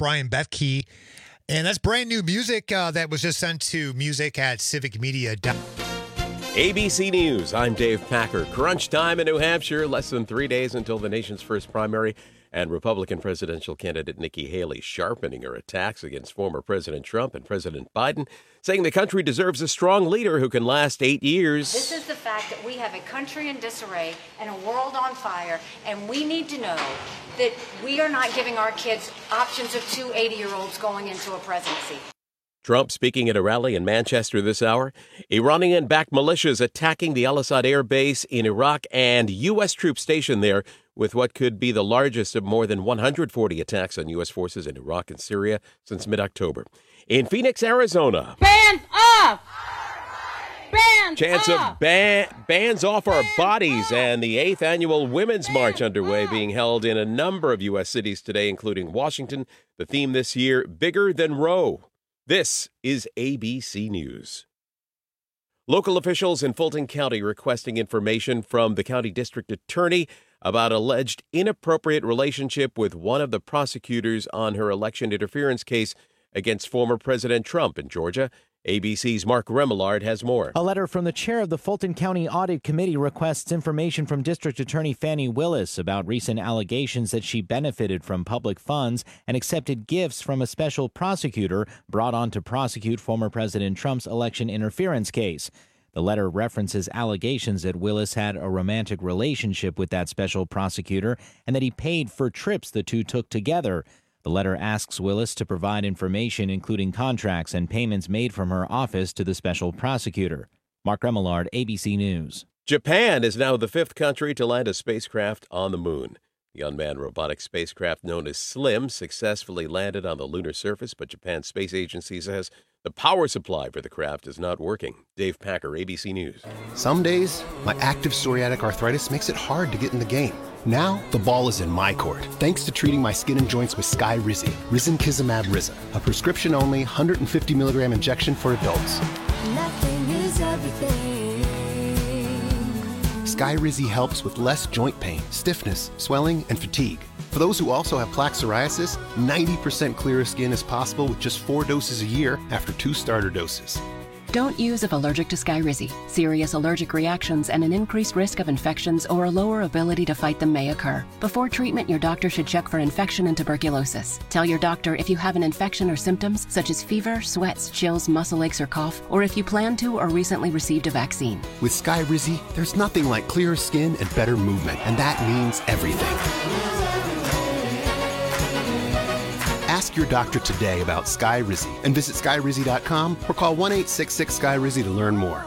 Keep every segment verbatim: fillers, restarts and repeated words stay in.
Brian Bethke. And that's brand new music uh, that was just sent to music at civic media dot com. A B C News, I'm Dave Packer. Crunch time in New Hampshire, less than three days until the nation's first primary, and Republican presidential candidate Nikki Haley sharpening her attacks against former President Trump and President Biden, saying the country deserves a strong leader who can last eight years. This is the fact that we have a country in disarray and a world on fire, and we need to know that we are not giving our kids options of two eighty-year-olds going into a presidency. Trump speaking at a rally in Manchester this hour. Iranian-backed militias attacking the Al-Assad air base in Iraq and U S troops stationed there with what could be the largest of more than one hundred forty attacks on U S forces in Iraq and Syria since mid-October. In Phoenix, Arizona. Bands off! Bands Chance off! of ban- bans off our bodies and the eighth annual Women's March underway, being held in a number of U S cities today, including Washington. The theme this year, Bigger Than Roe. This is A B C News. Local officials in Fulton County requesting information from the county district attorney about alleged inappropriate relationship with one of the prosecutors on her election interference case against former President Trump in Georgia. A B C's Mark Remillard has more. A letter from the chair of the Fulton County Audit Committee requests information from District Attorney Fani Willis about recent allegations that she benefited from public funds and accepted gifts from a special prosecutor brought on to prosecute former President Trump's election interference case. The letter references allegations that Willis had a romantic relationship with that special prosecutor and that he paid for trips the two took together. The letter asks Willis to provide information including contracts and payments made from her office to the special prosecutor. Mark Remillard, A B C News. Japan is now the fifth country to land a spacecraft on the moon. The unmanned robotic spacecraft known as SLIM successfully landed on the lunar surface, but Japan's space agency says the power supply for the craft is not working. Dave Packer, A B C News. Some days, my active psoriatic arthritis makes it hard to get in the game. Now, the ball is in my court, thanks to treating my skin and joints with Skyrizi, Risankizumab Riza, a prescription-only one hundred fifty milligram injection for adults. Nothing is everything. Skyrizi helps with less joint pain, stiffness, swelling, and fatigue. For those who also have plaque psoriasis, ninety percent clearer skin is possible with just four doses a year after two starter doses. Don't use if allergic to Skyrizi. Serious allergic reactions and an increased risk of infections or a lower ability to fight them may occur. Before treatment, your doctor should check for infection and tuberculosis. Tell your doctor if you have an infection or symptoms such as fever, sweats, chills, muscle aches, or cough, or if you plan to or recently received a vaccine. With Skyrizi, there's nothing like clearer skin and better movement, and that means everything. Ask your doctor today about Skyrizi and visit Skyrizi dot com or call one eight six six Sky Rizi to learn more.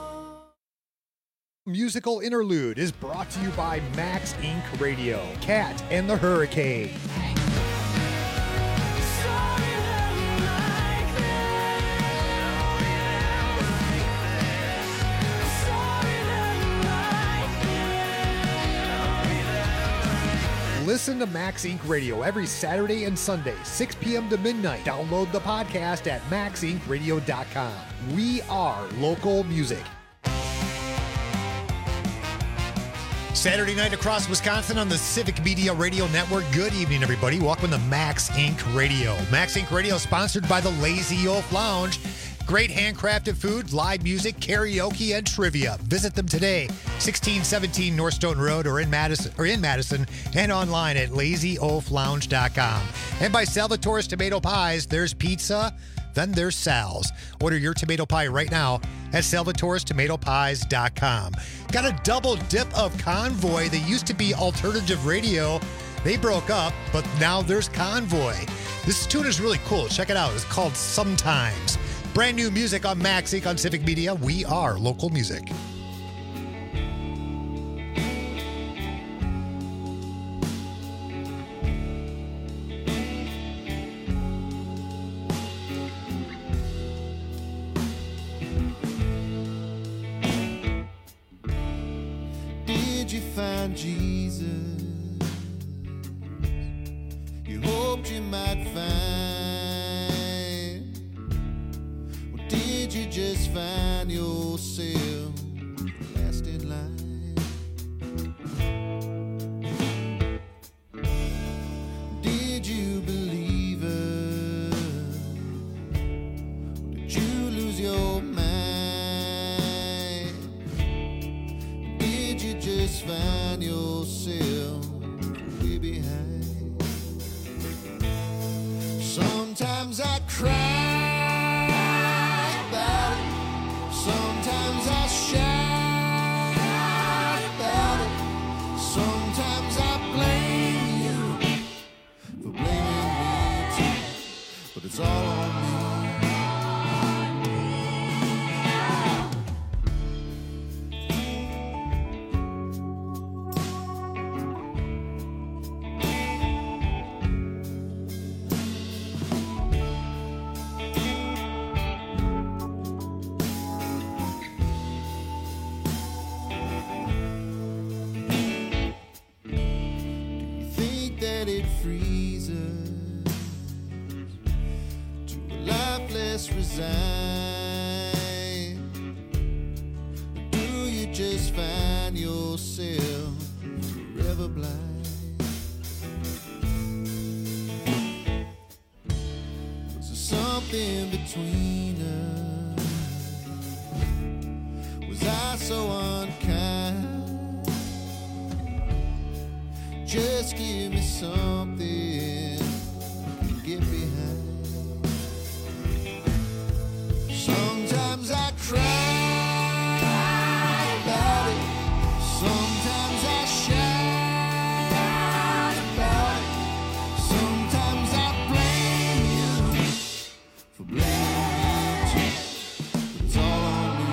Musical Interlude is brought to you by Max Incorporated. Radio, Cat and the Hurricane. Listen to Max Incorporated. Radio every Saturday and Sunday, six p.m. to midnight. Download the podcast at max inc radio dot com. We are local music. Saturday night across Wisconsin on the Civic Media Radio Network. Good evening, everybody. Welcome to Max Incorporated. Radio. Max Incorporated. Radio sponsored by the Lazy Oaf Lounge. Great handcrafted food, live music, karaoke, and trivia. Visit them today, sixteen seventeen North Stone Road, or in Madison, or in Madison, and online at lazy oaf lounge dot com. And by Salvatore's Tomato Pies. There's pizza, then there's Sal's. Order your tomato pie right now at salvatores tomato pies dot com. Got a double dip of Convoy. They used to be alternative radio. They broke up, but now there's Convoy. This tune is really cool. Check it out. It's called Sometimes. Brand new music on Max Inc on Civic Media. We are local music. Did you find Jesus? You hoped you might find. Did you just find yourself last in line? Did you believe it? Sometimes I cry about it. Sometimes I shout about it. Sometimes I blame you for blaming me too. But it's all on me. It freezes to a life less resigned. Do you just find yourself forever blind? Was there something between us? Was I so unkind? Just give me something to get behind. Sometimes I cry about it. Sometimes I shout about it. Sometimes I blame you for blaming me too. But it's all on me.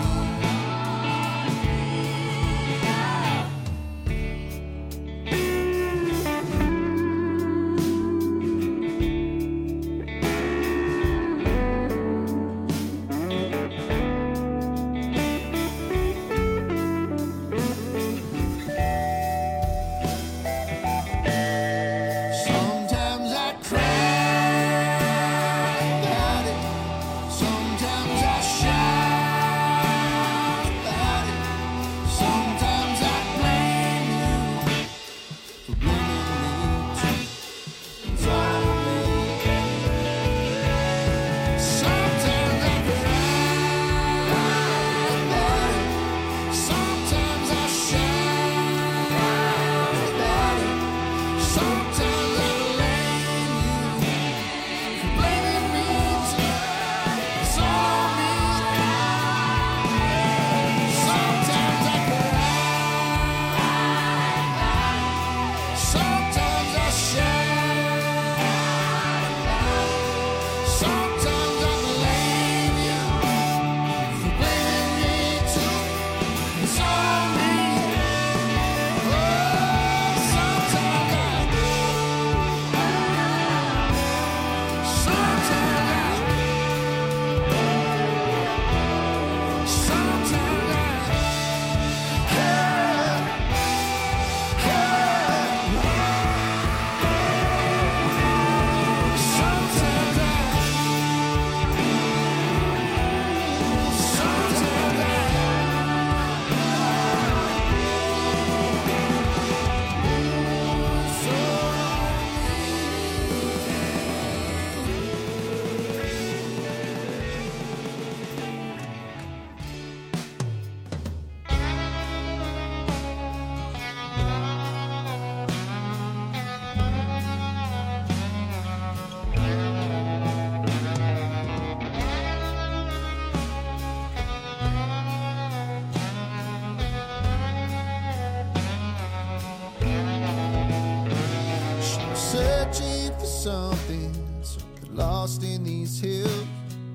Searching for something, something lost in these hills.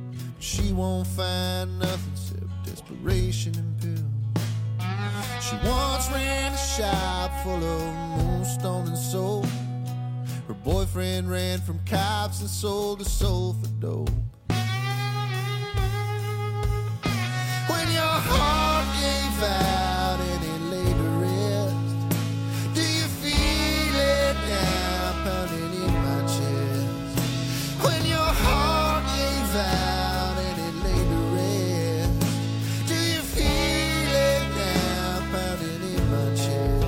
She won't find nothing except desperation and pills. She once ran a shop full of moonstone and soap. Her boyfriend ran from cops and sold her soul for dope. When your heart gave out and it laid to rest, do you feel it now pounding in my chest? When your heart gave out and it laid to rest, do you feel it now pounding in my chest?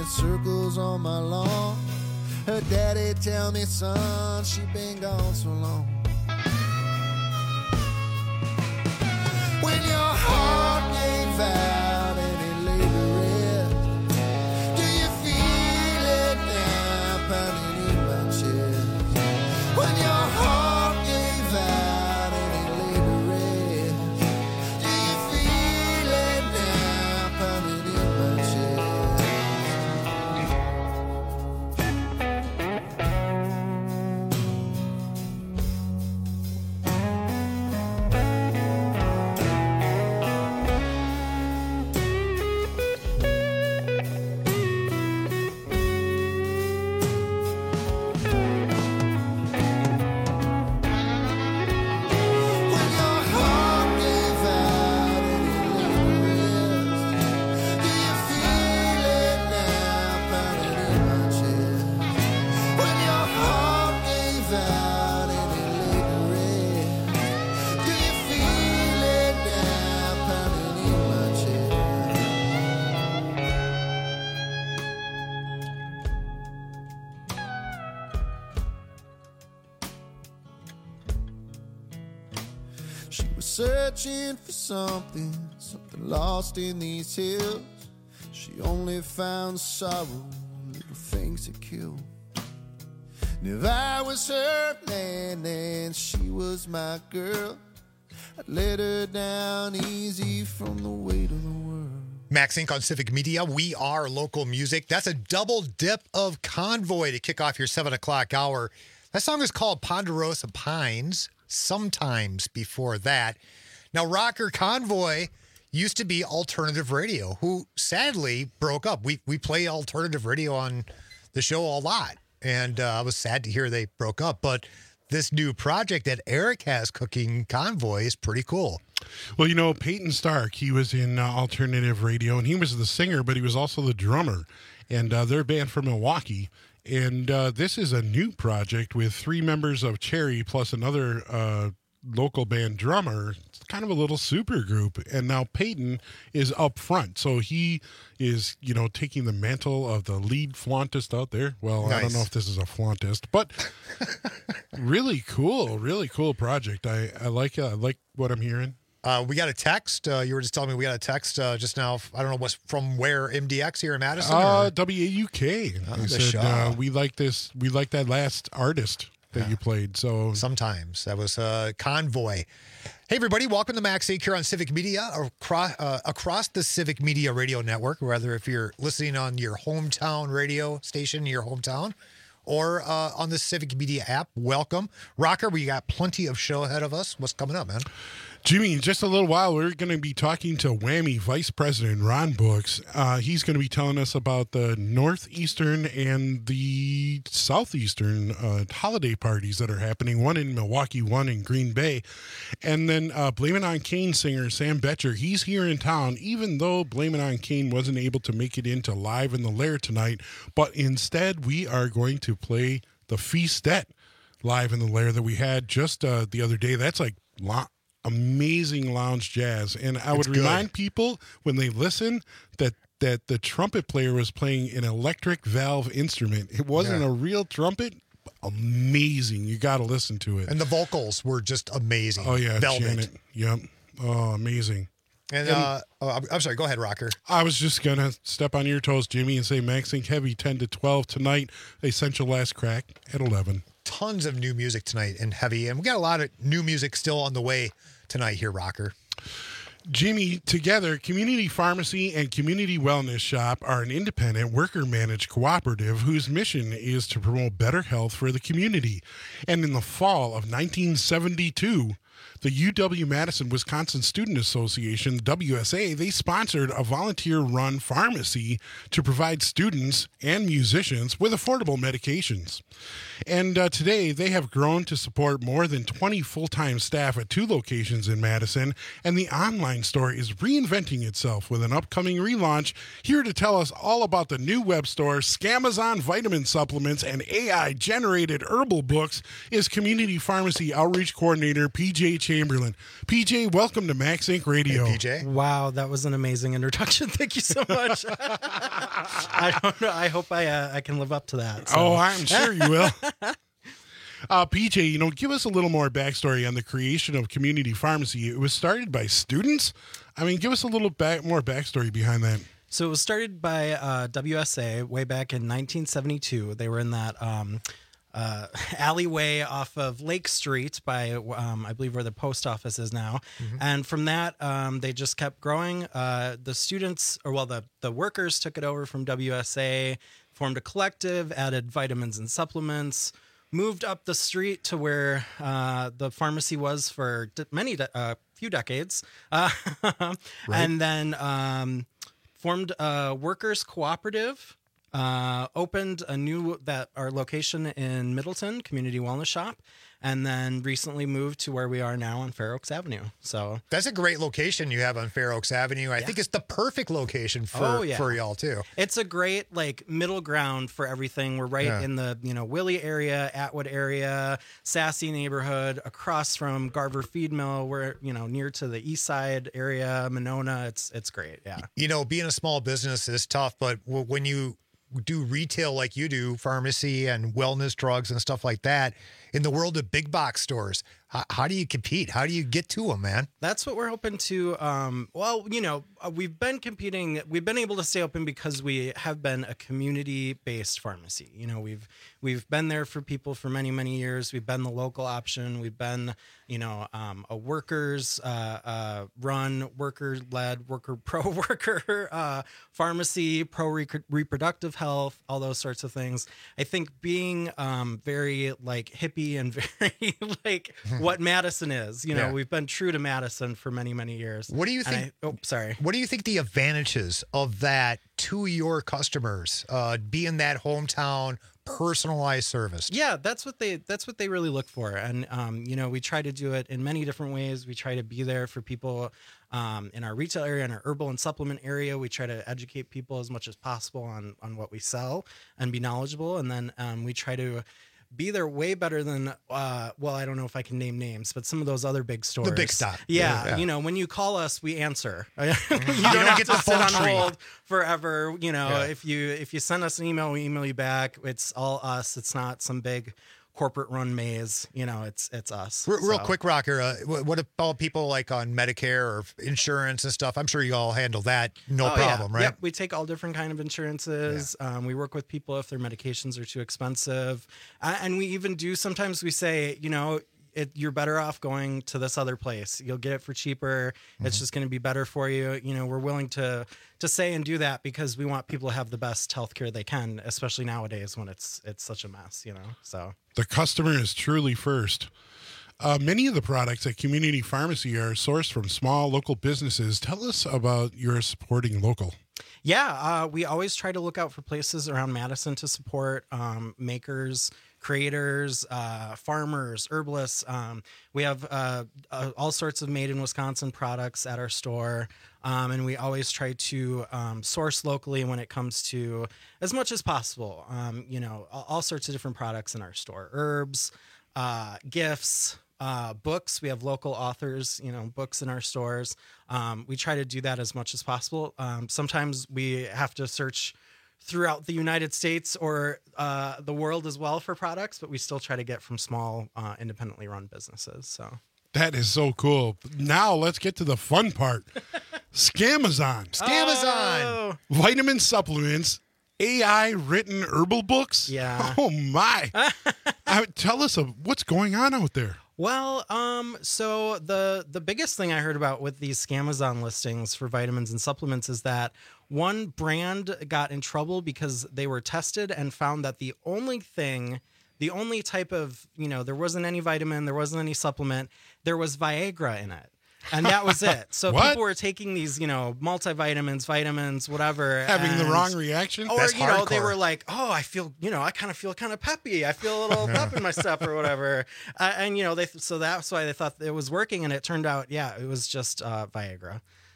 in circles on my lawn. Her daddy tell me, son, she been gone so long. When your heart gave out and it laid to rest, do you feel it now pounding in my chest? When your heart gave out and it laid to rest, do you feel it now pounding in my chest? She was searching for something, something lost in these hills. She only found sorrow, little things to kill. And if I was her man and she was my girl, I'd let her down easy from the weight of the world. Max Inc on Civic Media. We are local music. That's a double dip of Convoy to kick off your seven o'clock hour. That song is called Ponderosa Pines. Sometimes before that. Now, Rocker, Convoy used to be alternative radio, who sadly broke up. We we play alternative radio on the show a lot, and uh, I was sad to hear they broke up. But this new project that Eric has cooking, Convoy, is pretty cool. Well, you know, Peyton Stark, he was in uh, alternative radio, and he was the singer, but he was also the drummer. And uh, they're a band from Milwaukee. And uh, this is a new project with three members of Cherry plus another uh, local band drummer. It's kind of a little super group. And now Peyton is up front. So he is, you know, taking the mantle of the lead flauntist out there. Well, nice. I don't know if this is a flauntist, but really cool, really cool project. I, I like uh, I like what I'm hearing. Uh, we got a text. Uh, you were just telling me we got a text uh, just now. I don't know what's from where, M D X here in Madison? Uh, W A U K. Oh, they said uh, we like this. We like that last artist that yeah. you played. So sometimes that was uh, Convoy. Hey everybody, welcome to Max Inc here on Civic Media across uh, across the Civic Media Radio Network. Whether if you're listening on your hometown radio station, your hometown, or uh, on the Civic Media app, welcome. Rocker, we got plenty of show ahead of us. What's coming up, man? Jimmy, in just a little while, we're going to be talking to Whammy Vice President Ron Brooks. Uh, he's going to be telling us about the Northeastern and the Southeastern uh, holiday parties that are happening, one in Milwaukee, one in Green Bay. And then uh, Blame It on Kane singer Sam Betcher, he's here in town, even though Blame It on Kane wasn't able to make it into Live in the Lair tonight. But instead, we are going to play the Feastette Live in the Lair that we had just uh, the other day. That's like lo- amazing lounge jazz. And I would remind people when they listen that that the trumpet player was playing an electric valve instrument. It wasn't Yeah. a real trumpet. Amazing. You got to listen to it. And the vocals were just amazing. Oh, yeah. Velvet. Janet. Yep. Oh, amazing. And, And- uh, oh, I'm- I'm sorry, go ahead, Rocker. I was just going to step on your toes, Jimmy, and say Max Inc Heavy ten to twelve tonight. Essential Last Crack at eleven. Tons of new music tonight in Heavy, and we got a lot of new music still on the way tonight here, Rocker. Jimmy, together, Community Pharmacy and Community Wellness Shop are an independent worker-managed cooperative whose mission is to promote better health for the community. And in the fall of nineteen seventy-two, the U W-Madison Wisconsin Student Association, W S A, they sponsored a volunteer-run pharmacy to provide students and musicians with affordable medications. And uh, today, they have grown to support more than twenty full-time staff at two locations in Madison, and the online store is reinventing itself with an upcoming relaunch. Here to tell us all about the new web store, Scamazon vitamin supplements, and A I-generated herbal books is Community Pharmacy Outreach Coordinator P J Chamberlain. P J, welcome to Max Inc Radio. Hey, P J. Wow, that was an amazing introduction. Thank you so much. I don't know. I hope I uh, I can live up to that. So. Oh, I'm sure you will. Uh, P J, you know, give us a little more backstory on the creation of Community Pharmacy. It was started by students. I mean, give us a little back, more backstory behind that. So it was started by uh, W S A way back in nineteen seventy-two. They were in that um, uh, alleyway off of Lake Street by, um, I believe, where the post office is now. Mm-hmm. And from that, um, they just kept growing. Uh, the students, or well, the, the workers took it over from W S A, formed a collective, added vitamins and supplements, moved up the street to where uh, the pharmacy was for d- many, de- uh, few decades. Uh, right. And then um, formed a workers cooperative, uh, opened a new, that our location in Middleton, Community Wellness Shop, and then recently moved to where we are now on Fair Oaks Avenue. So that's a great location you have on Fair Oaks Avenue. I yeah. think it's the perfect location for, oh, yeah. for y'all too. It's a great like middle ground for everything. We're right yeah. in the, you know, Willie area, Atwood area, Sassy neighborhood, across from Garver Feed Mill. We're, you know, near to the East Side area, Monona. It's, it's great. Yeah. You know, being a small business is tough, but when you do retail like you do, pharmacy and wellness drugs and stuff like that, in the world of big box stores, how, how do you compete? How do you get to them, man? That's what we're hoping to. Um, well, you know, we've been competing. We've been able to stay open because we have been a community-based pharmacy. You know, we've we've been there for people for many, many years. We've been the local option. We've been, you know, um, a workers uh, uh, run, worker-led, worker pro-worker uh, pharmacy, pro-reproductive health, all those sorts of things. I think being um, very like hippie and very like what Madison is, you know, yeah. we've been true to Madison for many, many years. What do you think? I, oh, sorry. What do you think the advantages of that to your customers, uh, being that hometown personalized service? Yeah, that's what they that's what they really look for. And um, you know, we try to do it in many different ways. We try to be there for people um, in our retail area, in our herbal and supplement area. We try to educate people as much as possible on on what we sell and be knowledgeable. And then um, we try to be there way better than, uh, well, I don't know if I can name names, but some of those other big stores. The big stop. Yeah, yeah. You know, when you call us, we answer. you don't, you don't have get to sit on hold forever. You know, yeah. if you if you send us an email, we email you back. It's all us. It's not some big corporate run maze. You know, it's it's us. Real, real so. quick, Rocker, uh, what about people like on Medicare or insurance and stuff? I'm sure you all handle that no oh, problem, yeah. right? Yep, we take all different kind of insurances. Yeah. Um, we work with people if their medications are too expensive. Uh, and we even do, sometimes we say, you know, It, you're better off going to this other place. You'll get it for cheaper. Mm-hmm. It's just going to be better for you. You know, we're willing to to say and do that because we want people to have the best healthcare they can, especially nowadays when it's it's such a mess. You know, so the customer is truly first. Uh, many of the products at Community Pharmacy are sourced from small local businesses. Tell us about your supporting local. Yeah, uh, we always try to look out for places around Madison to support um, makers, creators, uh, farmers, herbalists. Um, we have uh, uh, all sorts of made in Wisconsin products at our store. Um, and we always try to um, source locally when it comes to as much as possible. Um, you know, all, all sorts of different products in our store, herbs, uh, gifts, Uh, books. We have local authors, you know, books in our stores. Um, we try to do that as much as possible. Um, sometimes we have to search throughout the United States or uh, the world as well for products, but we still try to get from small, uh, independently run businesses. So that is so cool. Now let's get to the fun part. Scamazon. Scamazon. Oh. Vitamin supplements. A I written herbal books. Yeah. Oh my. uh, tell us uh, what's going on out there. Well, um, so the the biggest thing I heard about with these Scamazon listings for vitamins and supplements is that one brand got in trouble because they were tested and found that the only thing, the only type of, you know, there wasn't any vitamin, there wasn't any supplement, there was Viagra in it. And that was it. So What? people were taking these, you know, multivitamins, vitamins, whatever. Having and, the wrong reaction? Or, That's you know, they hardcore. were like, oh, I feel, you know, I kind of feel kind of peppy. I feel a little pep in my step or whatever. Uh, and, you know, they so that's why they thought it was working. And it turned out, yeah, it was just uh, Viagra.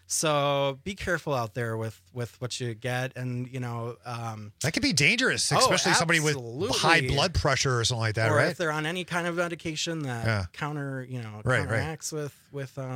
So be careful out there with, with what you get. And, you know, um, that could be dangerous, Oh, especially somebody with absolutely. high blood pressure or something like that, or right? if they're on any kind of medication that Yeah. counter, you know, Right, right. counteracts with, with, um,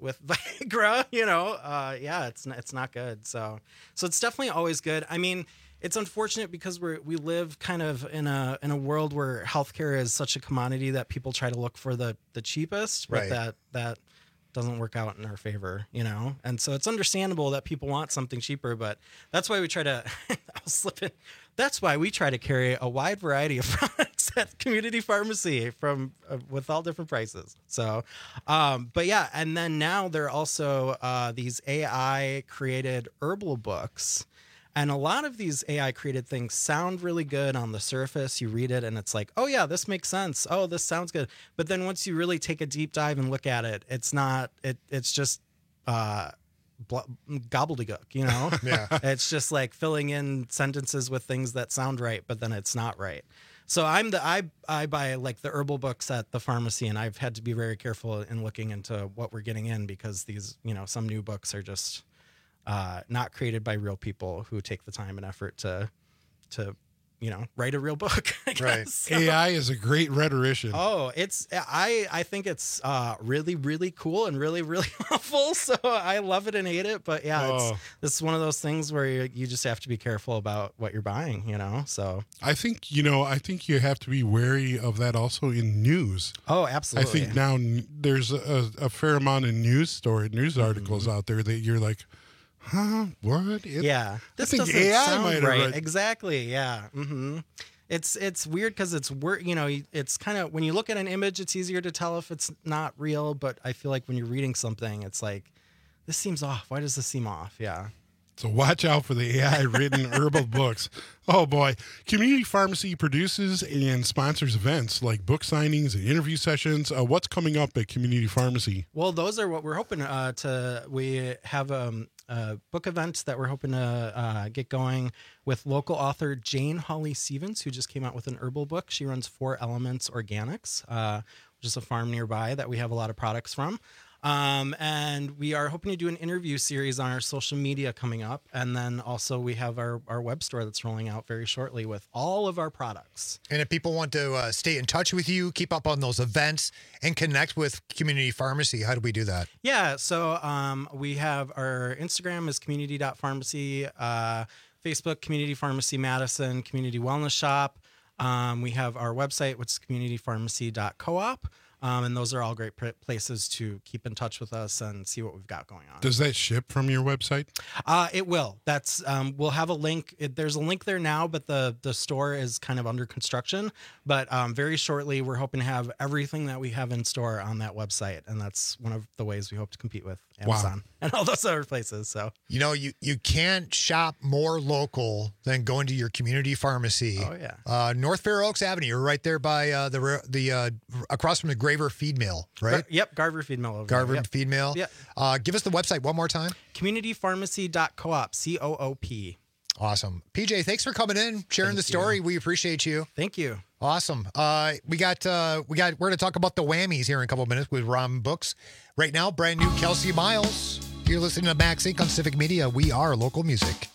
with Viagra, you know, uh, yeah, it's not, it's not good. So, so it's definitely always good. I mean, it's unfortunate because we we live kind of in a in a world where healthcare is such a commodity that people try to look for the the cheapest, but Right. that that doesn't work out in our favor, you know. And so it's understandable that people want something cheaper, but that's why we try to. I'll slip it. That's why we try to carry a wide variety of products at Community Pharmacy from uh, with all different prices. So, um, but yeah, and then now there are also uh, these A I created herbal books. And a lot of these A I created things sound really good on the surface. You read it and it's like, oh yeah, this makes sense. Oh, this sounds good. But then once you really take a deep dive and look at it, it's not, it, it's just uh, bl- gobbledygook, you know? Yeah. It's just like filling in sentences with things that sound right, but then it's not right. So I'm the, I, I buy like the herbal books at the pharmacy, and I've had to be very careful in looking into what we're getting in, because these, you know, some new books are just, Uh, not created by real people who take the time and effort to, to, you know, write a real book. I Right. guess. A I is a great rhetorician. Oh, it's I I think it's uh, really really cool and really really awful. So I love it and hate it. But yeah, Oh. it's it's one of those things where you, you just have to be careful about what you're buying. You know, so I think, you know, I think you have to be wary of that also in news. Oh, I absolutely. think now n- there's a, a fair amount of news story, news articles out there that you're like, huh, what? It, yeah, I this think doesn't A I sound might have right. read- Exactly. Yeah. Mm-hmm. It's it's weird because it's wor- you know it's kind of, when you look at an image, it's easier to tell if it's not real. But I feel like when you're reading something, it's like, this seems off. Why does this seem off? Yeah. So watch out for the A I written herbal books. Oh boy. Community Pharmacy produces and sponsors events like book signings and interview sessions. Uh, what's coming up at Community Pharmacy? Well, those are what we're hoping uh, to. We have um, a book event that we're hoping to uh, get going with local author Jane Holly Stevens, who just came out with an herbal book. She runs Four Elements Organics, uh, which is a farm nearby that we have a lot of products from. Um, and we are hoping to do an interview series on our social media coming up. And then also we have our, our web store that's rolling out very shortly with all of our products. And if people want to uh, stay in touch with you, keep up on those events, and connect with Community Pharmacy, how do we do that? Yeah, so um, we have our Instagram is community dot pharmacy, uh, Facebook, Community Pharmacy Madison, Community Wellness Shop. Um, we have our website, which is community pharmacy dot coop. Um, and those are all great pr- places to keep in touch with us and see what we've got going on. Does that ship from your website? Uh, it will. That's um, we'll have a link. It, there's a link there now, but the the store is kind of under construction. But um, very shortly, we're hoping to have everything that we have in store on that website, and that's one of the ways we hope to compete with Amazon Wow. and all those other places. So You know, you, you can't shop more local than going to your community pharmacy. Oh, yeah. Uh, North Fair Oaks Avenue. You're right there by uh, the the uh, across from the Graver Feed Mill, right? Gar- yep, Garver Feed Mill over Garver there. Yep. Feed Mill. Yep. Uh, give us the website one more time. community pharmacy dot coop, C O O P. Awesome. P J, thanks for coming in, sharing Thank the story. We appreciate you. Thank you. Awesome. Uh, we got, uh, we got, we're going to talk about the whammies here in a couple of minutes with Rom Books. Right now, brand new Kelsey Miles. You're listening to Max Inc on Civic Media. We are local music.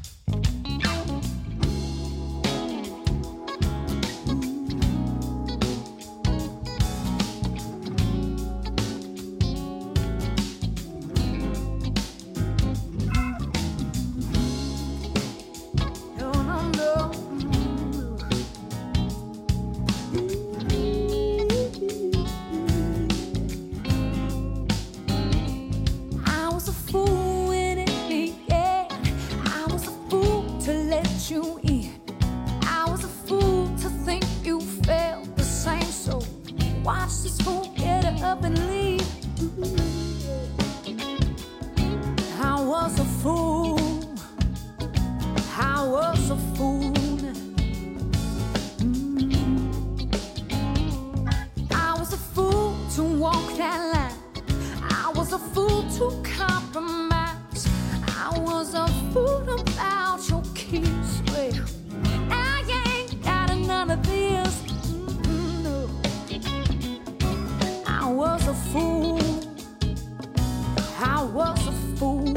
I was a fool in it, yeah. I was a fool to let you in. I was a fool to think you felt the same. So watch this fool get up and leave. I was a fool. I was a fool. Mm. I was a fool to walk that line. I was a fool to compromise. I was a fool about your kiss. Well, I ain't got none of this. Mm, no. I was a fool. I was a fool.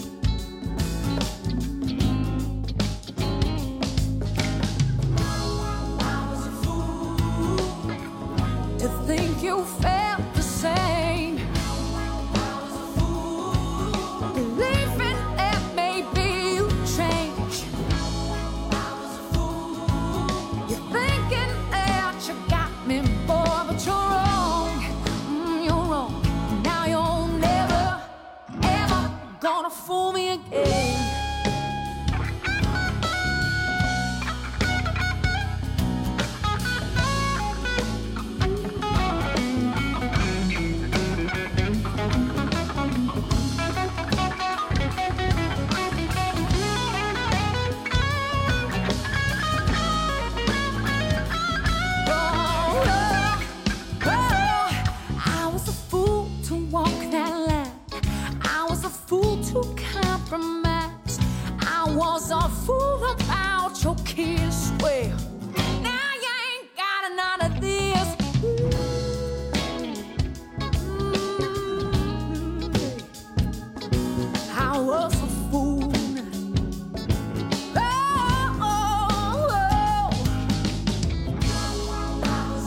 I was a fool to think you felt the same. I was a was a fool about your kiss. Well, now you ain't got none of this. I was a fool. Oh, oh, oh. I was a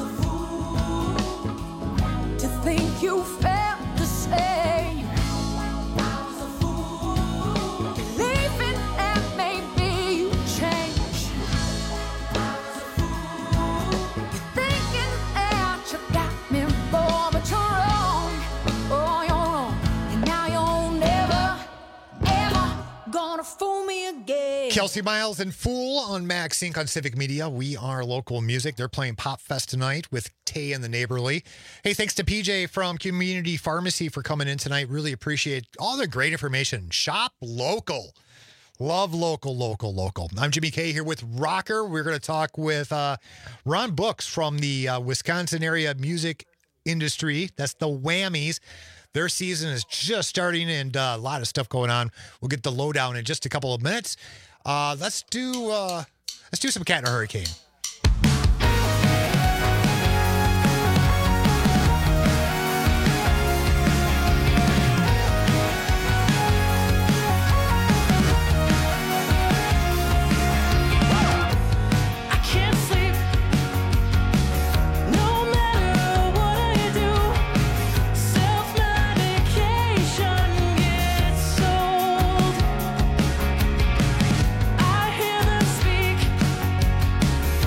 fool to think you felt the same. I was a fool believing that maybe you changed. I was a fool thinking that you got me, boy, but you're wrong. Oh, you're wrong, and now you're never, ever gonna fool me again. Kelsey Miles and Fool on Max Inc on Civic Media. We are local music. They're playing Pop Fest tonight with Tay and the Neighborly. Hey, thanks to P J from Community Pharmacy for coming in tonight. Really appreciate all the great information. Shop local. Love local, local, local. I'm Jimmy K here with Rocker. We're going to talk with uh, Ron Books from the uh, Wisconsin area music industry. That's the Whammies. Their season is just starting and uh, a lot of stuff going on. We'll get the lowdown in just a couple of minutes. Uh, let's do uh, let's do some Cat in a Hurricane. I can't sleep, no matter what I do. Self-medication gets old. I hear them speak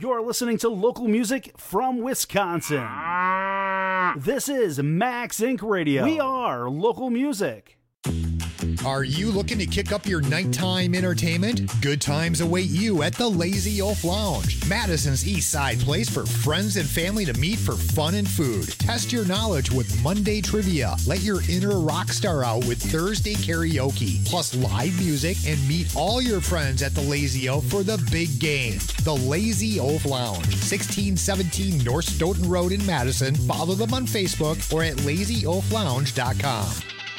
You're listening to local music from Wisconsin. This is Max Incorporated. Radio. We are local music. Are you looking to kick up your nighttime entertainment? Good times await you at the Lazy Oaf Lounge, Madison's East Side place for friends and family to meet for fun and food. Test your knowledge with Monday trivia. Let your inner rock star out with Thursday karaoke, plus live music, and meet all your friends at the Lazy Oaf for the big game. The Lazy Oaf Lounge, sixteen seventeen North Stoughton Road in Madison. Follow them on Facebook or at lazy oaf lounge dot com.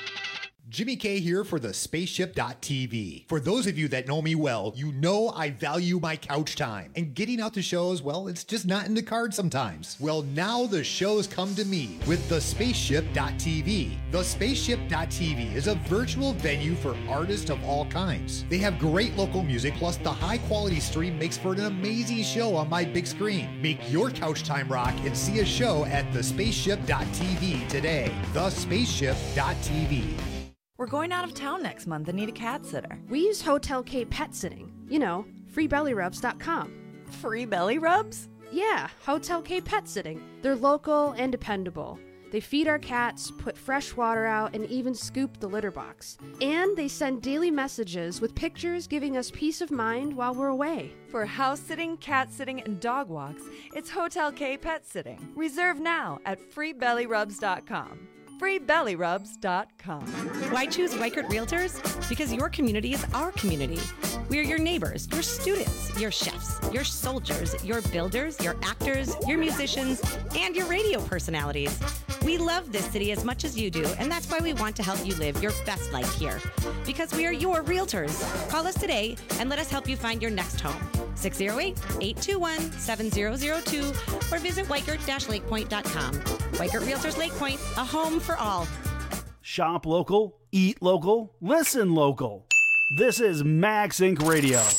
Jimmy K here for the spaceship dot t v. For those of you that know me well, you know I value my couch time. And getting out to shows, well, it's just not in the cards sometimes. Well, now the shows come to me with the spaceship dot t v. The spaceship dot t v is a virtual venue for artists of all kinds. They have great local music, plus the high quality stream makes for an amazing show on my big screen. Make your couch time rock and see a show at the spaceship dot t v today. the spaceship dot t v. We're going out of town next month and need a cat sitter. We use Hotel K Pet Sitting. You know, free belly rubs dot com. Free belly rubs? Yeah, Hotel K Pet Sitting. They're local and dependable. They feed our cats, put fresh water out, and even scoop the litter box. And they send daily messages with pictures giving us peace of mind while we're away. For house sitting, cat sitting, and dog walks, it's Hotel K Pet Sitting. Reserve now at free belly rubs dot com. free belly rubs dot com. Why choose Weichert Realtors? Because your community is our community. We're your neighbors, your students, your chefs, your soldiers, your builders, your actors, your musicians, and your radio personalities. We love this city as much as you do, and that's why we want to help you live your best life here. Because we are your realtors. Call us today and let us help you find your next home. six oh eight, eight two one, seven oh oh two or visit weichert dash lake point dot com. Weichert Realtors Lake Point, a home for all. Shop local, eat local, listen local. This is Max Incorporated. Radio.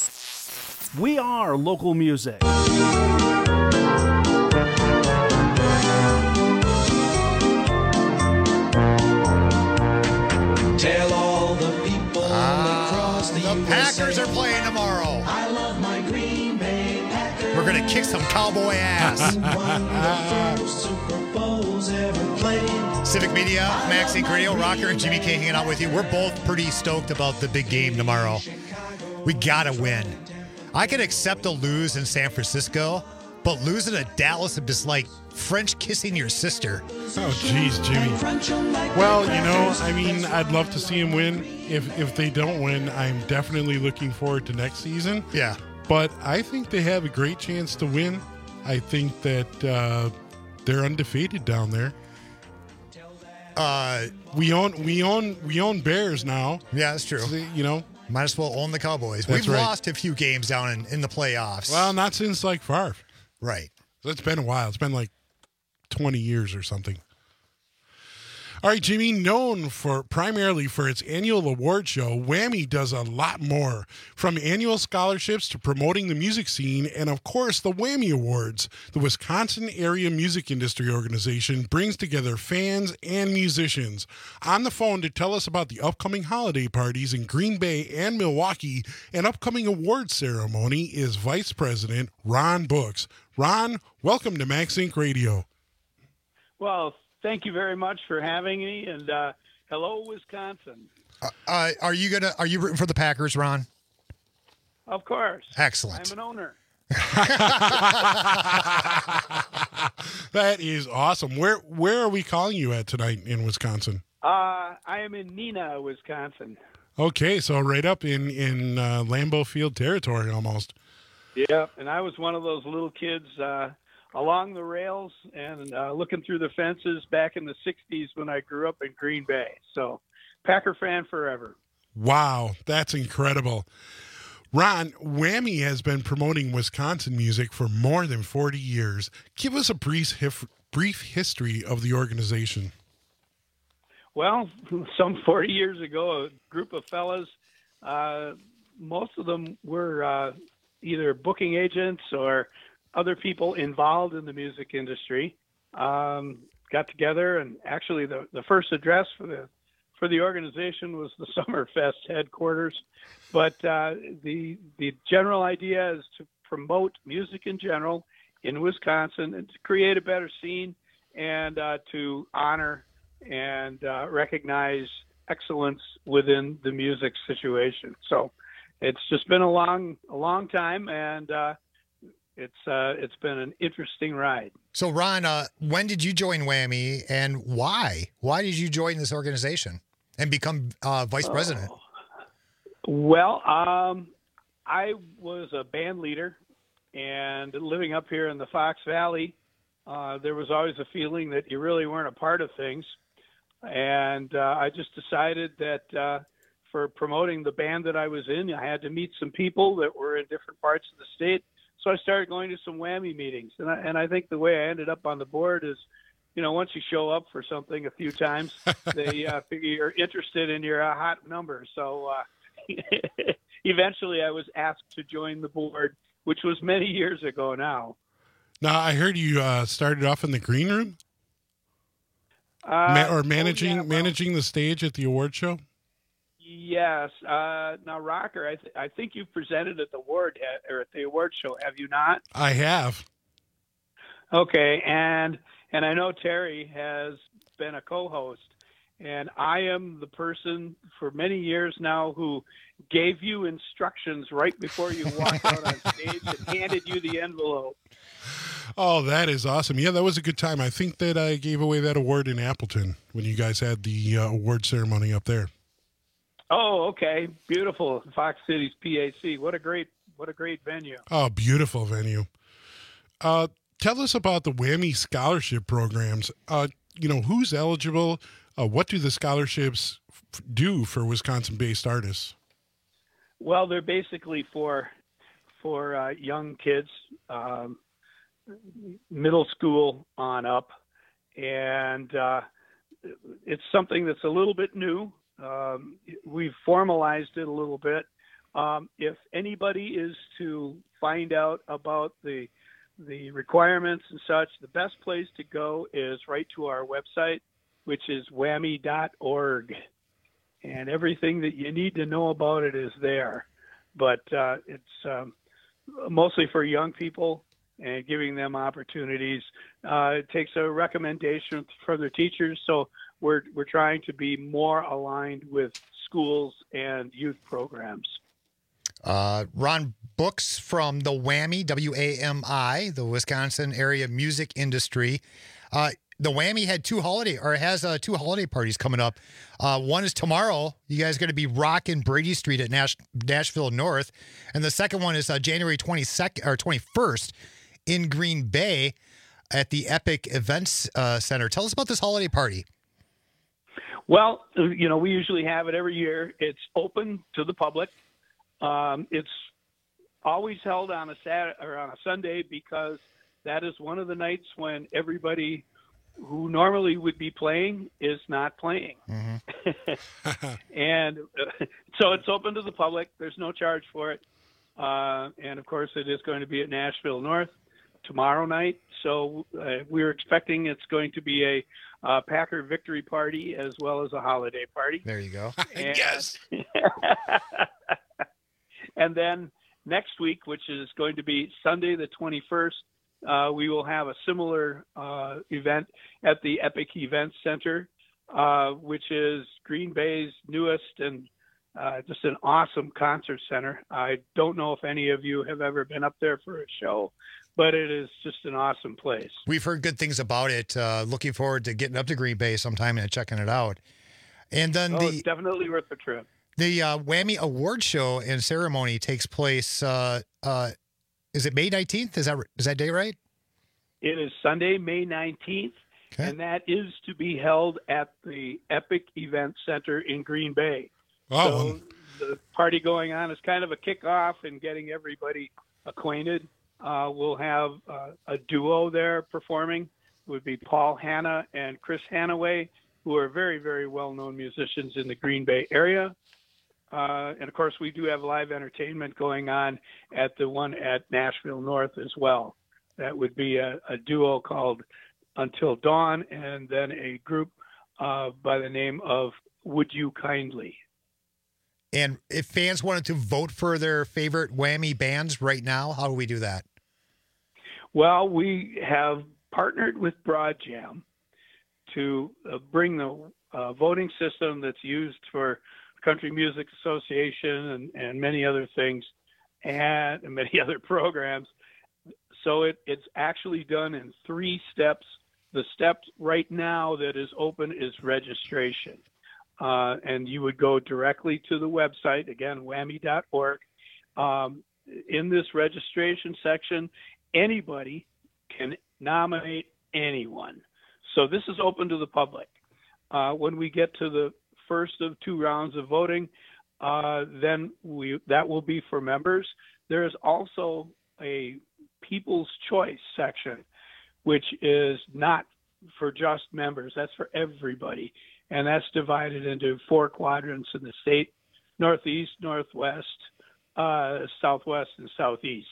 We are local music. Tell all the people Ah, across the, the U S A. Packers are playing tomorrow. I love my Green Bay Packers. We're going to kick some cowboy ass. Won the first Super Bowls ever played. Civic Media, Max Inc Radio, Rocker and Jimmy K hanging out with you. We're both pretty stoked about the big game tomorrow. We got to win. I could accept a lose in San Francisco, but losing to Dallas is just like French kissing your sister. Oh, jeez, Jimmy. Well, you know, I mean, I'd love to see him win. If if they don't win, I'm definitely looking forward to next season. Yeah. But I think they have a great chance to win. I think that uh, they're undefeated down there. Uh, we own we own we own Bears now. Yeah, that's true. So, you know, might as well own the Cowboys. That's We've right. lost a few games down in, in the playoffs. Well, not since like Favre. Right. So it's been a while. It's been like twenty years or something. All right, Jimmy, known for primarily for its annual award show, Whammy does a lot more. From annual scholarships to promoting the music scene, and of course, the Whammy Awards. The Wisconsin Area Music Industry Organization brings together fans and musicians. On the phone to tell us about the upcoming holiday parties in Green Bay and Milwaukee and upcoming awards ceremony is Vice President Ron Books. Ron, welcome to Max Inc Radio. Well, thank you very much for having me, and uh, hello, Wisconsin. Uh, uh, are you gonna? Are you rooting for the Packers, Ron? Of course. Excellent. I'm an owner. That is awesome. Where where are we calling you at tonight in Wisconsin? Uh, I am in Neenah, Wisconsin. Okay, so right up in in uh, Lambeau Field territory almost. Yeah, and I was one of those little kids uh, along the rails and uh, looking through the fences back in the sixties when I grew up in Green Bay. So, Packer fan forever. Wow, that's incredible. Ron, Whammy has been promoting Wisconsin music for more than forty years. Give us a brief, hif- brief history of the organization. Well, some forty years ago, a group of fellas, uh, most of them were uh, either booking agents or other people involved in the music industry, um, got together, and actually the, the first address for the for the organization was the Summerfest headquarters. But uh, the the general idea is to promote music in general in Wisconsin and to create a better scene and uh, to honor and uh, recognize excellence within the music situation. So it's just been a long, a long time, and uh, it's uh, it's been an interesting ride. So, Ron, uh, when did you join Whammy, and why? Why did you join this organization and become uh, vice president? Oh. Well, um, I was a band leader, and living up here in the Fox Valley, uh, there was always a feeling that you really weren't a part of things. And uh, I just decided that uh, for promoting the band that I was in, I had to meet some people that were in different parts of the state. So I started going to some Whammy meetings. And I, and I think the way I ended up on the board is, you know, once you show up for something a few times, they uh, figure you're interested in your uh, hot number. So uh, eventually I was asked to join the board, which was many years ago now. Now, I heard you uh, started off in the green room? Uh, Ma- or managing oh, yeah, well, managing the stage at the award show? Yes. Uh, now, Rocker, I, th- I think you presented at the award at, or at the award show, have you not? I have. Okay, and and I know Terry has been a co-host, and I am the person for many years now who gave you instructions right before you walked out on stage and handed you the envelope. Oh, that is awesome. Yeah, that was a good time. I think that I gave away that award in Appleton when you guys had the uh, award ceremony up there. Oh, okay. Beautiful. Fox Cities P A C. What a great what a great venue. Oh, beautiful venue. Uh, tell us about the Whammy scholarship programs. Uh, you know, who's eligible? Uh, what do the scholarships f- do for Wisconsin-based artists? Well, they're basically for for uh, young kids, um, middle school on up, and uh, it's something that's a little bit new. Um, we've formalized it a little bit. Um, if anybody is to find out about the the requirements and such, the best place to go is right to our website, which is whammy dot org, and everything that you need to know about it is there. But uh, it's um, mostly for young people and giving them opportunities. Uh, it takes a recommendation from their teachers, so we're we're trying to be more aligned with schools and youth programs. Uh, Ron Books from the Whammy, W A M I, the Wisconsin area music industry. Uh, the Whammy had two holiday or has uh, two holiday parties coming up. Uh, one is tomorrow. You guys are going to be rocking Brady Street at Nash- Nashville North, and the second one is uh, January twenty-second or twenty-first in Green Bay at the Epic Events uh, Center. Tell us about this holiday party. Well, you know, we usually have it every year. It's open to the public. Um, it's always held on a Saturday or on a Sunday because that is one of the nights when everybody who normally would be playing is not playing. Mm-hmm. And uh, so it's open to the public. There's no charge for it. Uh, and of course, it is going to be at Nashville North tomorrow night. So uh, we're expecting it's going to be a uh, Packer victory party as well as a holiday party. There you go. And, yes. And then next week, which is going to be Sunday the twenty-first, uh, we will have a similar uh, event at the Epic Events Center, uh, which is Green Bay's newest and uh, just an awesome concert center. I don't know if any of you have ever been up there for a show, but it is just an awesome place. We've heard good things about it. Uh, looking forward to getting up to Green Bay sometime and checking it out. And then oh, the it's definitely worth the trip. The uh, Whammy Award Show and ceremony takes place. Uh, uh, is it May nineteenth? Is that is that day right? It is Sunday, May nineteenth, okay. And that is to be held at the Epic Event Center in Green Bay. Oh, so the party going on is kind of a kickoff and getting everybody acquainted. Uh, we'll have uh, a duo there performing. It would be Paul Hanna and Chris Hannaway, who are very, very well-known musicians in the Green Bay area. Uh, and, of course, we do have live entertainment going on at the one at Nashville North as well. That would be a, a duo called Until Dawn and then a group uh, by the name of Would You Kindly. And if fans wanted to vote for their favorite Whammy bands right now, how do we do that? Well, we have partnered with Broadjam to uh, bring the uh, voting system that's used for Country Music Association and, and many other things and, and many other programs. So it, it's actually done in three steps. The step right now that is open is registration. Uh, and you would go directly to the website, again, whammy dot org. Um, in this registration section, anybody can nominate anyone. So this is open to the public. Uh, when we get to the first of two rounds of voting, uh, then we that will be for members. There is also a People's Choice section, which is not for just members. That's for everybody. And that's divided into four quadrants in the state: Northeast, Northwest, uh, Southwest, and Southeast,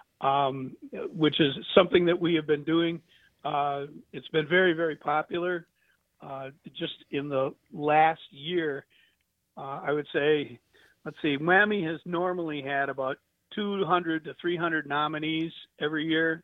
um, which is something that we have been doing. Uh, it's been very, very popular. Uh, just in the last year, uh, I would say, let's see, Whammy has normally had about two hundred to three hundred nominees every year.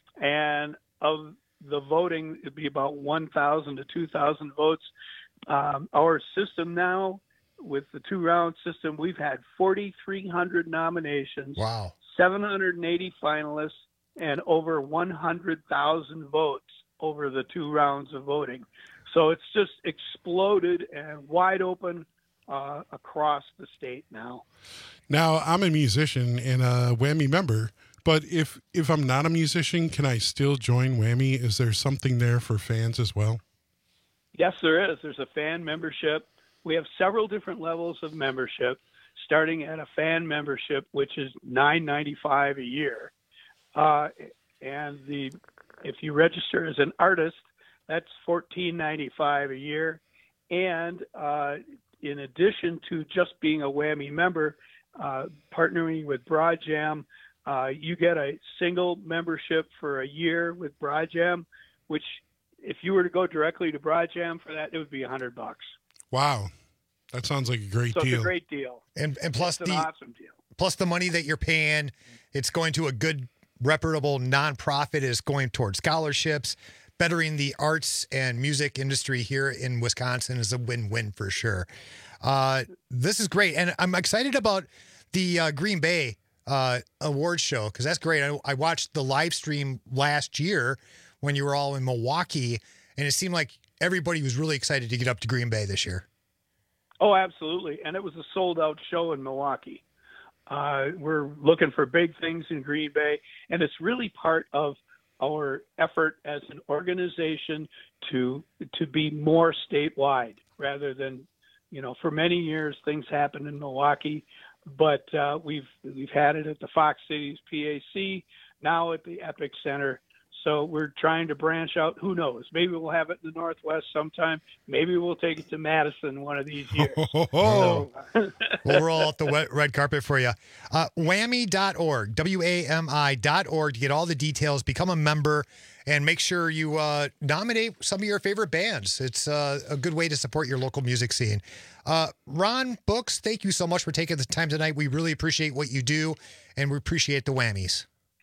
And of the voting, it'd be about one thousand to two thousand votes. Um, our system now, with the two-round system, we've had forty-three hundred nominations, wow, seven hundred eighty finalists, and over one hundred thousand votes over the two rounds of voting. So it's just exploded and wide open uh, across the state now. Now, I'm a musician and a Whammy member, but if if I'm not a musician, can I still join Whammy? Is there something there for fans as well? Yes, there is. There's a fan membership. We have several different levels of membership, starting at a fan membership, which is nine ninety-five a year. Uh, and the if you register as an artist, that's fourteen ninety-five a year. And uh, in addition to just being a Whammy member, uh, partnering with Broadjam, uh, you get a single membership for a year with Broadjam, which if you were to go directly to Broadjam for that, it would be a hundred bucks. Wow, that sounds like a great so deal. It's a great deal, and and plus it's the an awesome deal. Plus the money that you're paying, it's going to a good, reputable nonprofit. Is going towards scholarships. Bettering the arts and music industry here in Wisconsin is a win-win for sure. Uh, this is great, and I'm excited about the uh, Green Bay uh, awards show because that's great. I, I watched the live stream last year when you were all in Milwaukee, and it seemed like everybody was really excited to get up to Green Bay this year. Oh, absolutely, and it was a sold-out show in Milwaukee. Uh, we're looking for big things in Green Bay, and it's really part of our effort as an organization to to be more statewide rather than, you know, for many years things happened in Milwaukee, but uh, we've we've had it at the Fox Cities P A C, now at the Epic Center. So we're trying to branch out. Who knows? Maybe we'll have it in the Northwest sometime. Maybe we'll take it to Madison one of these years. Oh, so. We'll roll out the wet, red carpet for you. Uh, whammy dot org, W A M I dot org to get all the details. Become a member and make sure you uh, nominate some of your favorite bands. It's uh, a good way to support your local music scene. Uh, Ron Books, thank you so much for taking the time tonight. We really appreciate what you do, and we appreciate the Whammies.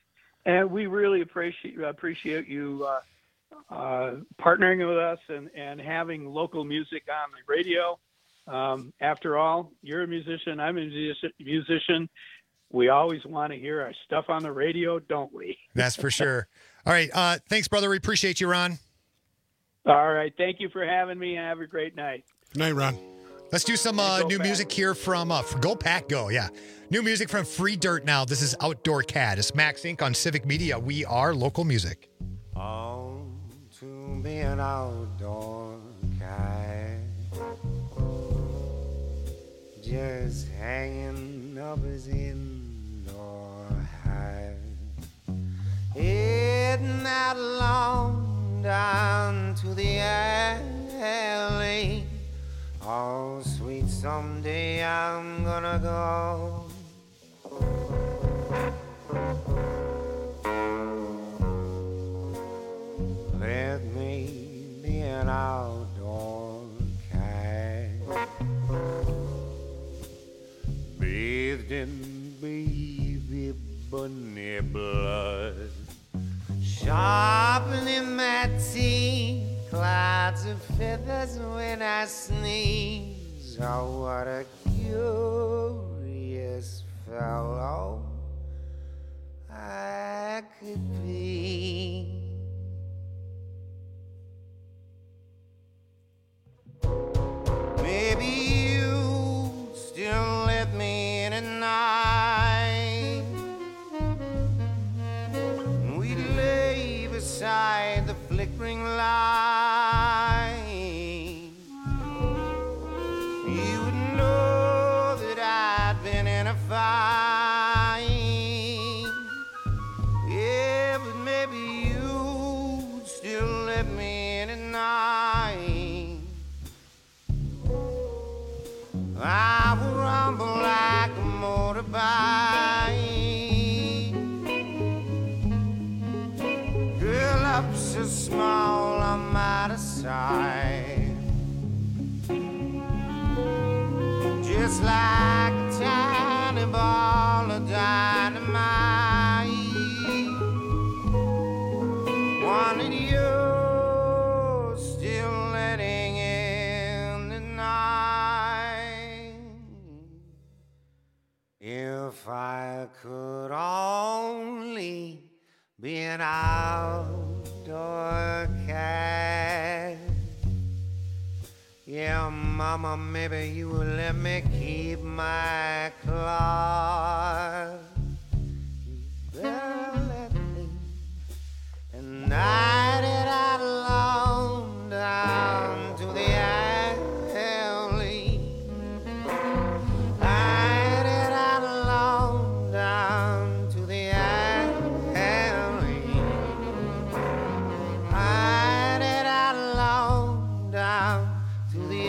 And we really appreciate appreciate you uh, uh, partnering with us and, and having local music on the radio. Um, after all, you're a musician, I'm a musician. We always want to hear our stuff on the radio, don't we? That's for sure. All right. Uh, thanks, brother. We appreciate you, Ron. All right. Thank you for having me. Have a great night. Good night, Ron. Let's do some uh, new Pack. music here from uh, Go Pack Go. Yeah. New music from Free Dirt now. This is Outdoor Cat. It's Max Incorporated on Civic Media. We are local music. On to be an outdoor cat, just hanging up his indoor hat, heading out along down to the alley. Oh, sweet, someday I'm gonna go. Let me be an outdoor cat. in baby bunny blood. Sharpening my teeth, clouds of feathers when I sneeze. Oh, what a curious fellow I could be. Maybe you still let me in at night. We'd lay beside the flickering light. You would know that I'd been in a fight. Yeah, but maybe you'd still let me in at night. I will rumble like a motorbike. Girl, up so small, I'm out of sight. Just like a tiny ball of dynamite. Wanted you still letting in the night. If I could only be an outdoor cat. Yeah, mama, maybe you will let me keep my claws. You better let me. And I did out alone down to the alley. I did out alone down to the alley. I did out alone down to the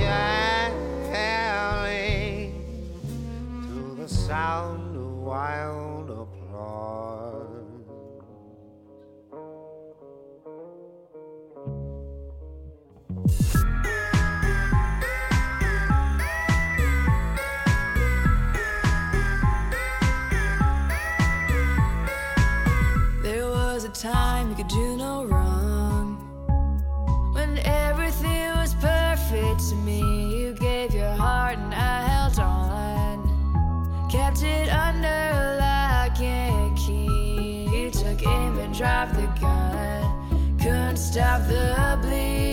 alley. To the sound of wild applause. There was a time you could do no wrong, when everything was perfect to me. You gave your heart and I held on, kept it under lock and key. You took aim and dropped the gun, couldn't stop the bleed.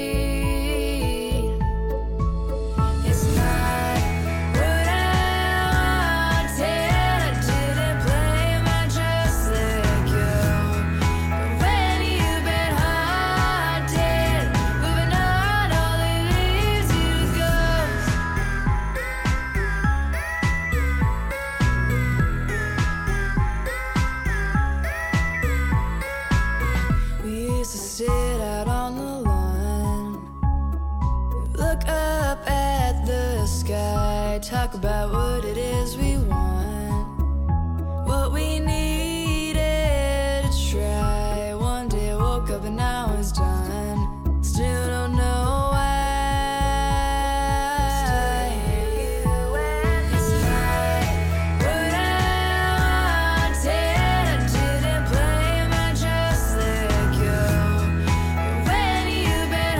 It's not what I wanted. I didn't blame, I just let go. But when you've been haunted, moving on, all it leaves you is ghosts. We used to sit out on the lawn, look up at the sky, talk about what it is we want, what we needed to try. One day I woke up and now it's done. Still don't know why. It's not what I wanted. I didn't blame, I just let go. But when you've been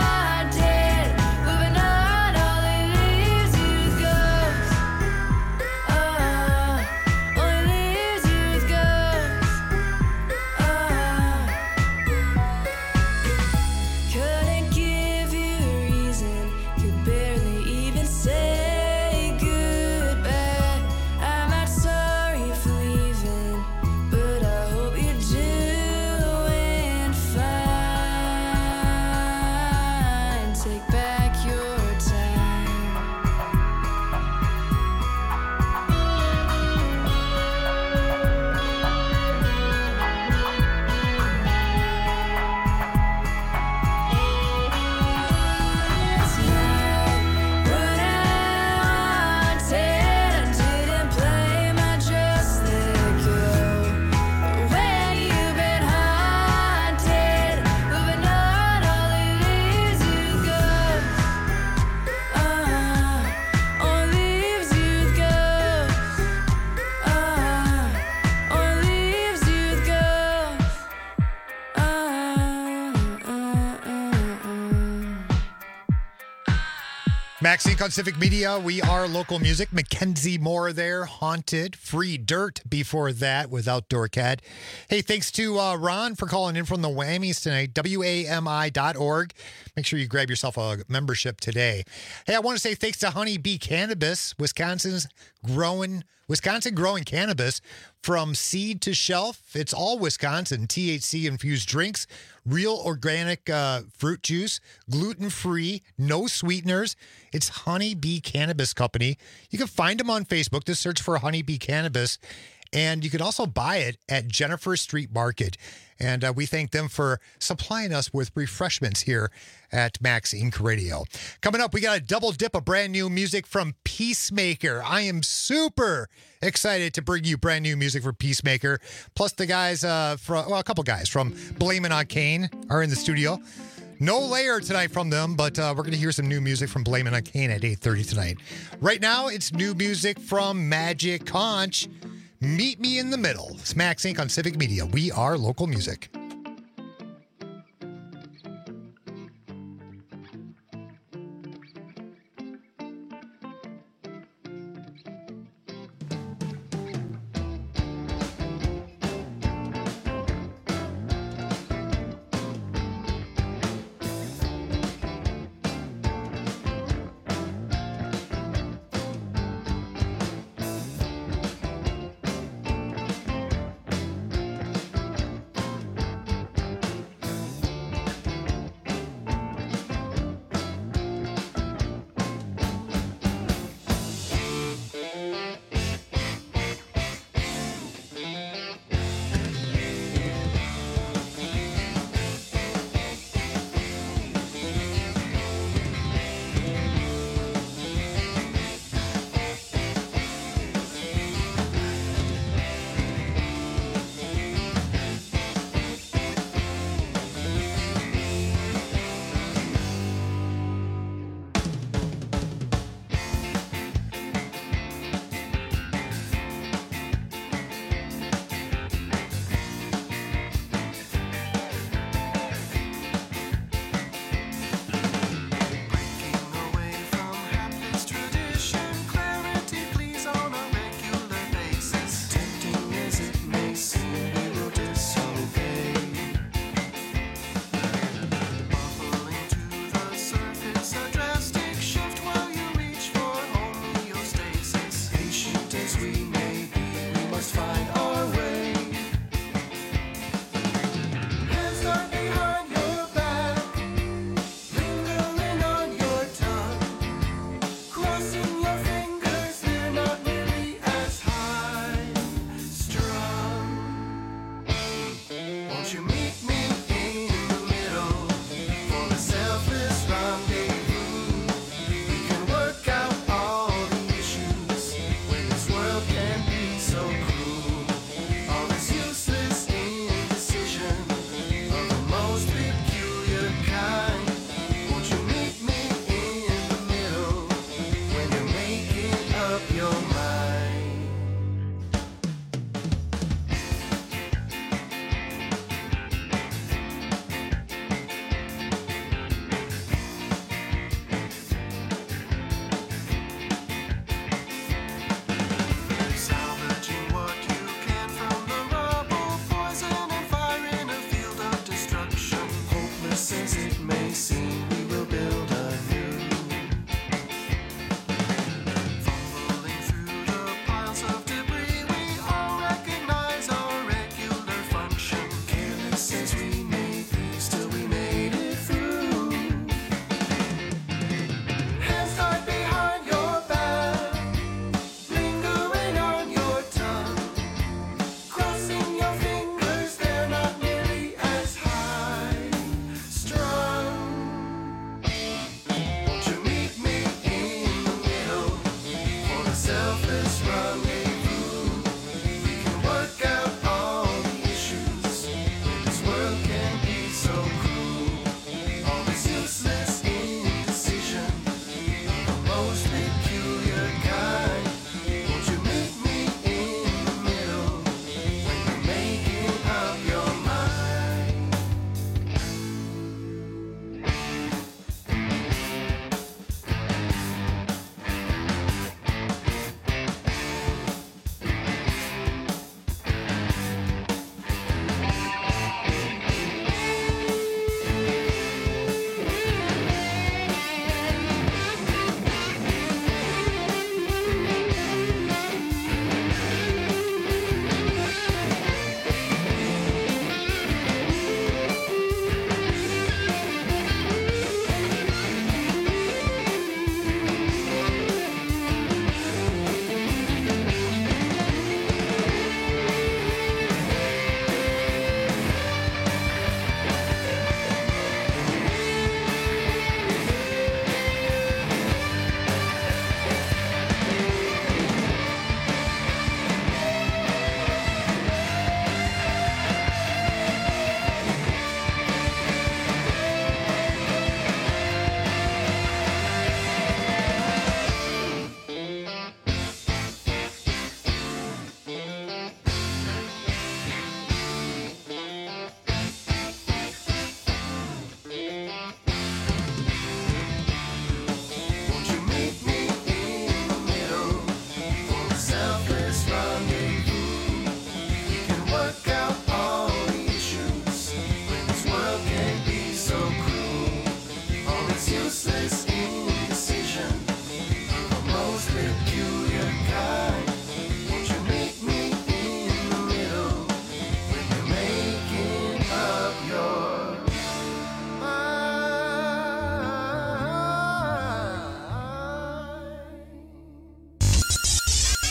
haunted, moving on, all it leaves you is ghosts. Max Inc on Civic Media. We are local music. Mackenzie Moore there, Haunted. Free Dirt before that with Outdoor Cat. Hey, thanks to uh, Ron for calling in from the Whammies tonight. W A M I dot org. Make sure you grab yourself a membership today. Hey, I want to say thanks to Honey Bee Cannabis, Wisconsin's growing, Wisconsin growing cannabis from seed to shelf. It's all Wisconsin T H C infused drinks, real organic uh, fruit juice, gluten-free, no sweeteners. It's Honey Bee Cannabis Company. You can find them on Facebook. Just search for Honey Bee Cannabis. And you can also buy it at Jennifer Street Market. And uh, we thank them for supplying us with refreshments here at Max Incorporated. Radio. Coming up, we got a double dip of brand new music from Peacemaker. I am super excited to bring you brand new music for Peacemaker. Plus the guys, uh, from, well, a couple guys from Blame It on Kane are in the studio. No layer tonight from them, but uh, we're going to hear some new music from Blame It on Kane at eight thirty tonight. Right now, it's new music from Magic Conch. Meet Me in the Middle. It's Max Incorporated on Civic Media. We are local music.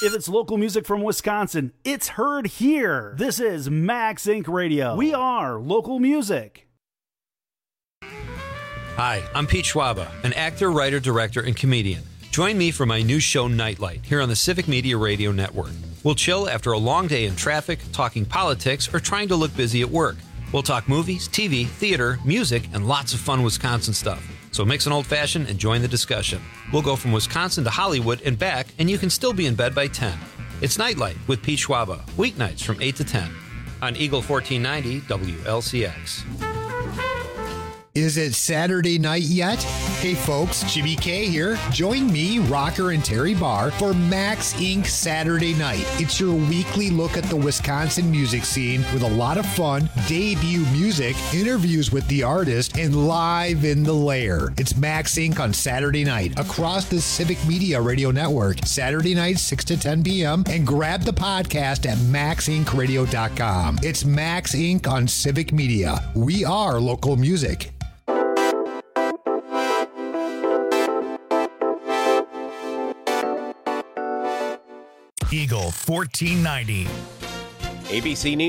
If it's local music from Wisconsin, it's heard here. This is Max Incorporated. Radio. We are local music. Hi, I'm Pete Schwaba, an actor, writer, director, and comedian. Join me for my new show, Nightlight, here on the Civic Media Radio Network. We'll chill after a long day in traffic, talking politics, or trying to look busy at work. We'll talk movies, T V, theater, music, and lots of fun Wisconsin stuff. So mix an old-fashioned and join the discussion. We'll go from Wisconsin to Hollywood and back, and you can still be in bed by ten. It's Nightlight with Pete Schwaba, weeknights from eight to ten. On Eagle fourteen ninety W L C X. Is it Saturday night yet? Hey folks, Jimmy K here. Join me, Rocker and Terry Barr, for Max Incorporated. Saturday Night. It's your weekly look at the Wisconsin music scene with a lot of fun, debut music, interviews with the artist, and live in the lair. It's Max Incorporated on Saturday night across the Civic Media Radio Network. Saturday night, six to ten p.m. And grab the podcast at max inc radio dot com. It's Max Incorporated on Civic Media. We are local music. Eagle fourteen ninety. A B C News.